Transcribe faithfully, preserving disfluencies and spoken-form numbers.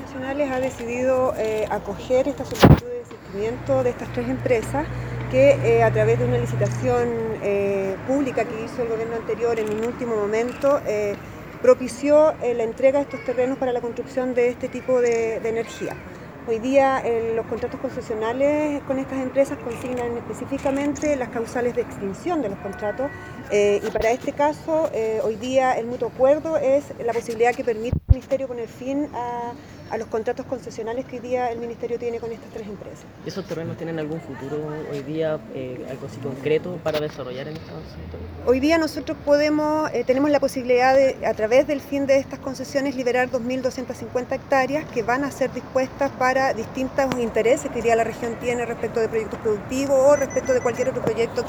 Concesionales ha decidido eh, acoger esta solicitud de desistimiento de estas tres empresas que eh, a través de una licitación eh, pública que hizo el gobierno anterior en un último momento eh, propició eh, la entrega de estos terrenos para la construcción de este tipo de, de energía. Hoy día eh, los contratos concesionales con estas empresas consignan específicamente las causales de extinción de los contratos eh, y para este caso eh, hoy día el mutuo acuerdo es la posibilidad que permite el Ministerio poner fin a, a los contratos concesionales que hoy día el Ministerio tiene con estas tres empresas. ¿Y esos terrenos tienen algún futuro hoy día, eh, algo así concreto para desarrollar en estos sectores? Hoy día nosotros podemos, eh, tenemos la posibilidad de, a través del fin de estas concesiones, liberar dos mil doscientas cincuenta hectáreas que van a ser dispuestas para distintos intereses que hoy día la región tiene respecto de proyectos productivos o respecto de cualquier otro proyecto